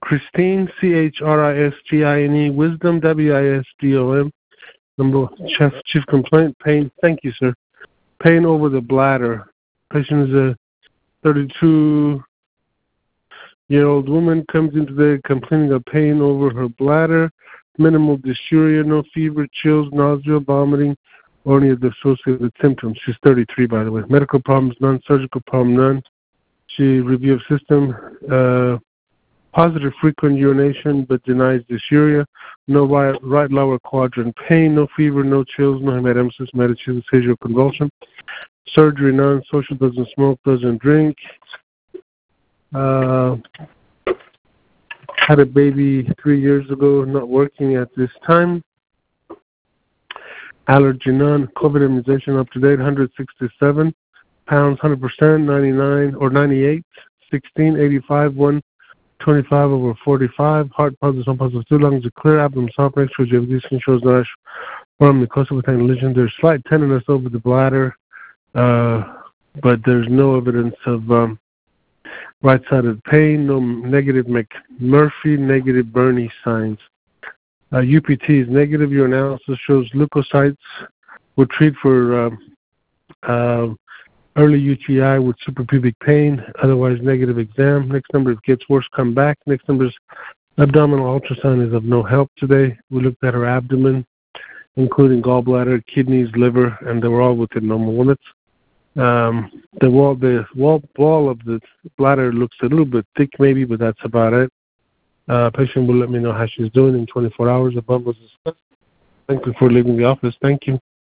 Christine, Christine, Wisdom, Wisdom. Number chief complaint, pain. Thank you, sir. Pain over the bladder. Patient is a 32-year-old woman, comes into the complaining of pain over her bladder, minimal dysuria, no fever, chills, nausea, vomiting, or any of the associated symptoms. She's 33, by the way. Medical problems, none. Surgical problem, none. She review of system, positive frequent urination, but denies dysuria. No right lower quadrant pain, no fever, no chills, no hematemesis, metastasis, seizure, convulsion. Surgery, none. Social, doesn't smoke, doesn't drink. Had a baby 3 years ago, not working at this time. Allergy, none. COVID immunization up to date, 167 pounds, 100%, 99 or 98, 16, 85, 125 over 45. Heart positive, some positive, 2 lungs are clear, abdomen soft, X-ray, JVD, skin shows no ash, form mucosa without lesion. There's slight tenderness over the bladder, but there's no evidence of right-sided pain, no negative McMurphy, negative Burney signs. UPT is negative. Urinalysis shows leukocytes. We'll treat for early UTI with suprapubic pain, otherwise negative exam. Next number, if it gets worse, come back. Next number is abdominal ultrasound is of no help today. We looked at her abdomen, including gallbladder, kidneys, liver, and they were all within normal limits. The wall of the bladder looks a little bit thick maybe, but that's about it. Patient will let me know how she's doing in 24 hours. Above was discussed. Thank you for leaving the office. Thank you.